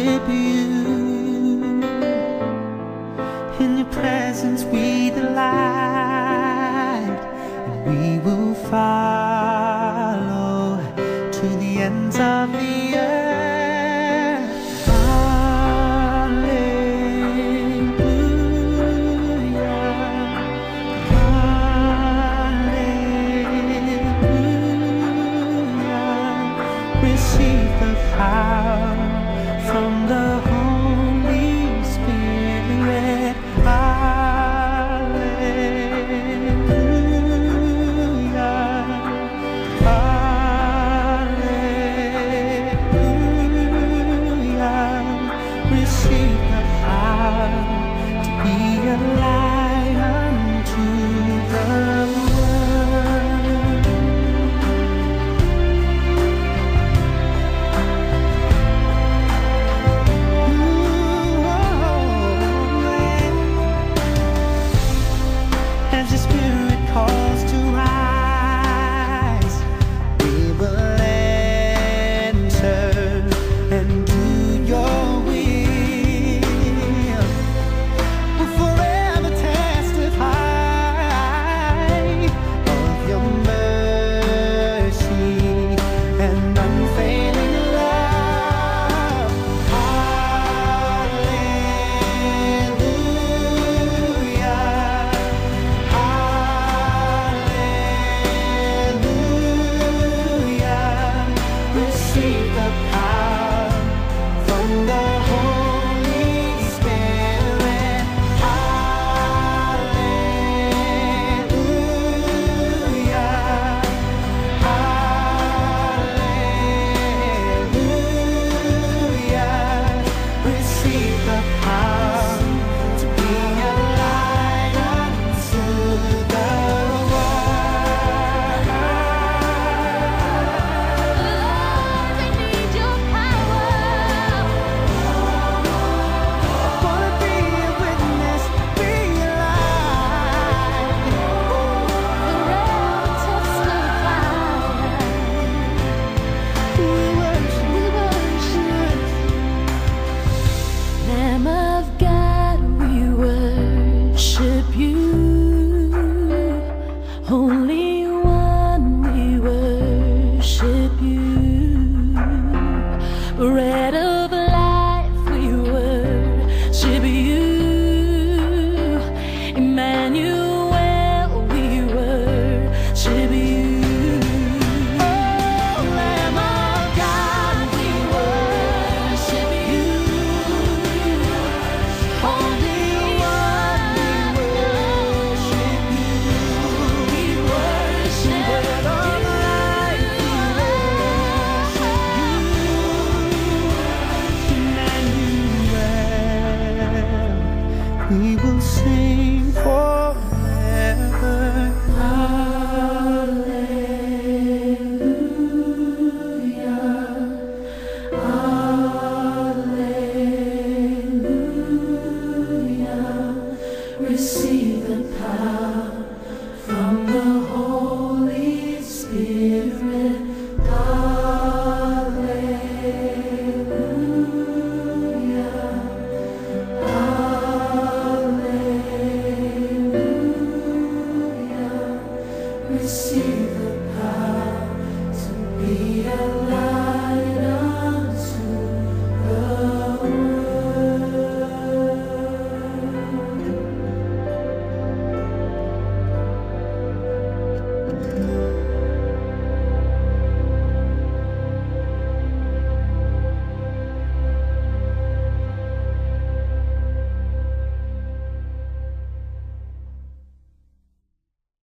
worship you. In your presence we delight, and we will follow to the ends of the earth. Hallelujah, hallelujah. Receive the power from the Holy Spirit. Receive the power to be a light unto the world. As your spirit calls to rise, we will enter and do your will. We'll forever testify of your mercy and unfailing love. Hallelujah, hallelujah. Receive the power from the Holy Spirit. Hallelujah, hallelujah. Receive the power to be a light unto the world. Lord, we need your power. Wanna be a witness, be a light. Forever testify. We worship, We worship. Lamb of God, we worship you. Holy One, we worship you. Bread